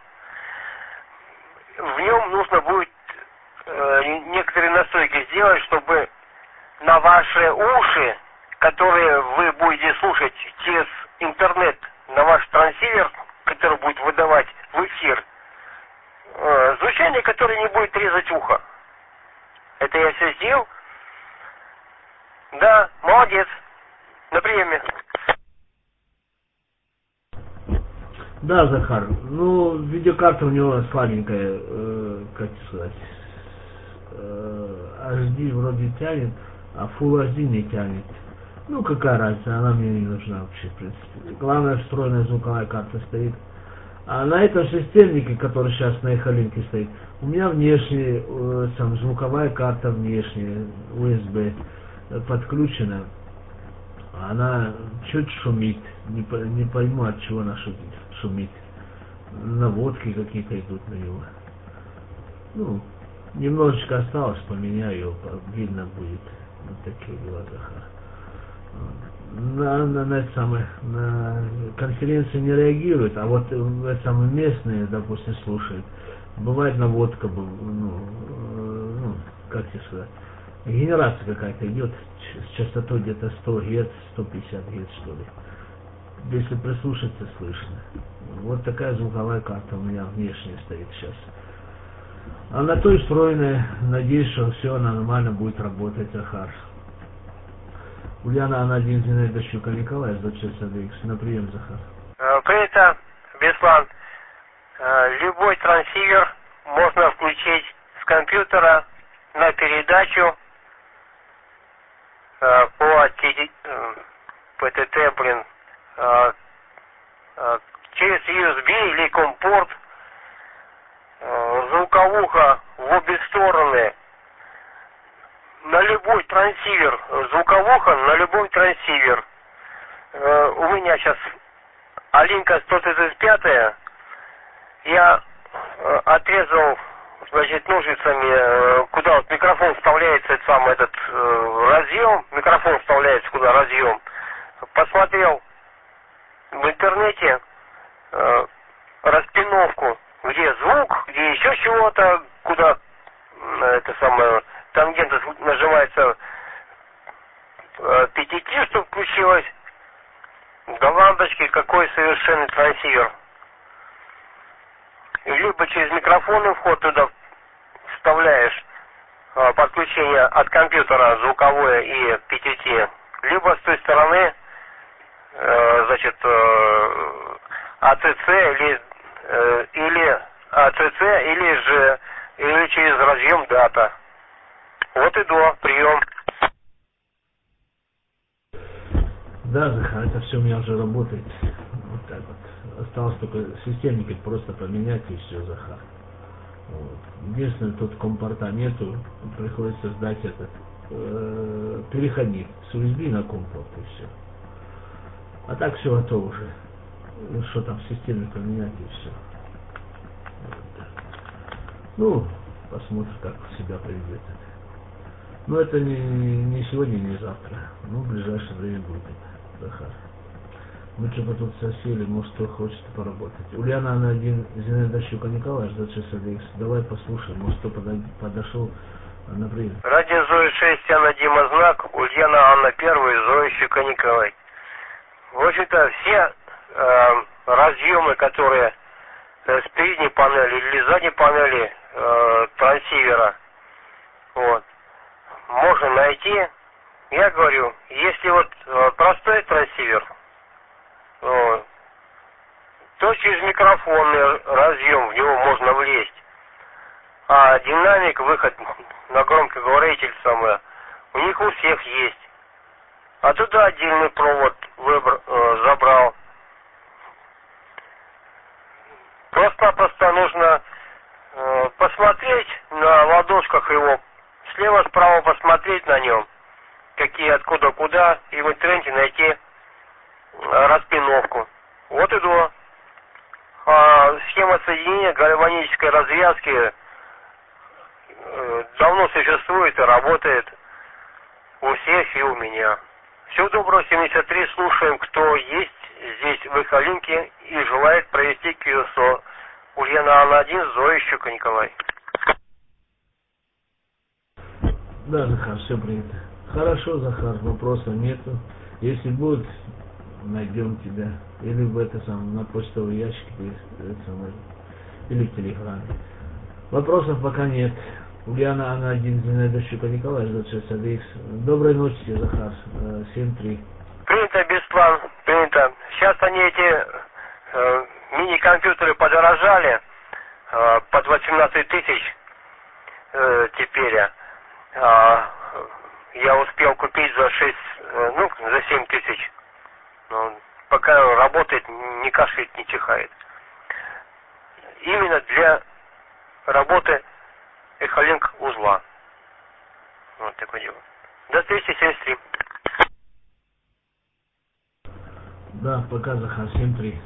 В нем нужно будет э, некоторые настройки сделать, чтобы на ваши уши, которые вы будете слушать через интернет на ваш трансивер, который будет выдавать в эфир, э, звучание, которое не будет резать ухо. Это я все сделал. Да, молодец. На приеме. Да, Захар. Ну, видеокарта у него слабенькая, э, как сказать, э, эйч ди вроде тянет, а Full эйч ди не тянет. Ну, какая разница, она мне не нужна вообще, в принципе. Главное, встроенная звуковая карта стоит. А на этом системнике, который сейчас на эхолинке стоит, у меня внешняя, э, сам, звуковая карта внешняя, ю эс би, подключена. Она чуть шумит, не, по, не пойму, от чего она шумит. шумит. Наводки какие-то идут на него. Ну, немножечко осталось, поменяю его, видно будет. Вот такие дела, Захар. На, на, на, это самое, на конференции не реагируют, а вот это самое, местные, допустим, слушают. Бывает наводка, ну, ну как тебе сказать, генерация какая-то идет с частотой где-то сто герц, сто пятьдесят герц, что ли. Если прислушаться, слышно. Вот такая звуковая карта у меня внешняя стоит сейчас. А на той встроенной, надеюсь, что все нормально будет работать, Захар. Ульяна, она один Зинаида Щука, Николай, зачем Садыкс? На прием, Захар. Принято, Беслан. Любой трансивер можно включить с компьютера на передачу по пэ тэ тэ, блин, через ю эс би или компорт, звуковуха в обе стороны. на любой трансивер звуковуха, на любой трансивер. Э, у меня сейчас Алинка сто тридцать пять, я э, отрезал, значит, ножницами, э, куда вот микрофон вставляется, этот самый этот э, разъем, микрофон вставляется куда разъем. Посмотрел в интернете э, распиновку, где звук, где еще чего-то, куда э, это самое тангента нажимается э, пятити, чтобы включилось. До лампочки какой совершенный трансивер. И либо через микрофонный вход туда вставляешь э, подключение от компьютера звуковое и пятити, либо с той стороны э, значит э, АЦЦ или э, или АЦЦ или же или через разъем дата. Вот и до прием. Да, Захар, это все у меня уже работает. Вот так вот. Осталось только системники просто поменять и все, Захар. Вот. Единственное, тут компорта нету, приходится сдать этот э, переходник с ю эс би на компорт и все. А так все готово уже. Что там в системе поменять и все. Вот. Ну, посмотрим, как себя приведет. Но это не, не сегодня, не завтра. Ну, в ближайшее время будет, Захар. Мы что-то тут сосели, может, кто хочет поработать. Ульяна Анна один, Зинаида Щука Николай, ждет шесть икс. Давай послушаем, может, кто подошел на прием. Радио Зои шесть, Анна Дима Знак, Ульяна Анна первый, Зоя Щука Николай. В общем-то, все э, разъемы, которые э, с передней панели или задней панели э, трансивера, вот, можно найти. Я говорю, если вот э, простой трансивер, э, то через микрофонный разъем в него можно влезть. А динамик, выход на громкоговоритель самое, у них у всех есть. А туда отдельный провод выбор, э, забрал. Просто-напросто нужно э, посмотреть на ладошках его, слева-справа посмотреть на нем, какие откуда куда, и в интернете найти э, распиновку. Вот и до. А схема соединения гальванической развязки э, давно существует и работает у всех и у меня. Всего доброго, семьдесят три, слушаем, кто есть здесь в Ихалинке и желает провести кью эс о. Ульяна Анна один, Зоя Щука Николай. Да, Захар, все принято. Хорошо, Захар, вопросов нету. Если будет, найдем тебя. Или в это самое, на почтовый ящик, или, это самое, или в телеграме. Вопросов пока нет. Ульяна Анна один, Зинаида Щука Николай, ждет шесть икс. Доброй ночи, Захар, семь три. Принято, Бесплан, принято. Сейчас они эти э, мини-компьютеры подорожали э, под восемнадцать тысяч э, теперь. Э, я успел купить за шесть, э, ну, за семь тысяч. Но пока работает, не кашляет, не чихает. Именно для работы Эхолинк узла. Вот такое дело. До встречи, семьдесят три. Да, пока, Захар, семь три.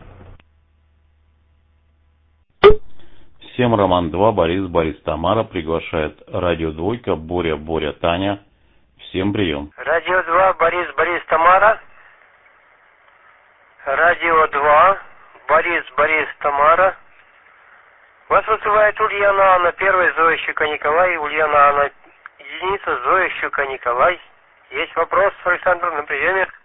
Всем Роман два, Борис, Борис, Тамара приглашает радио Двойка, Боря, Боря, Таня. Всем прием. Радио два, Борис, Борис, Тамара. Радио два, Борис, Борис, Тамара. Вас вызывает Ульяна Анна первая, Зоя Щука Николай, Ульяна Анна единица, Зоя Щука Николай. Есть вопрос, Александр, на приеме.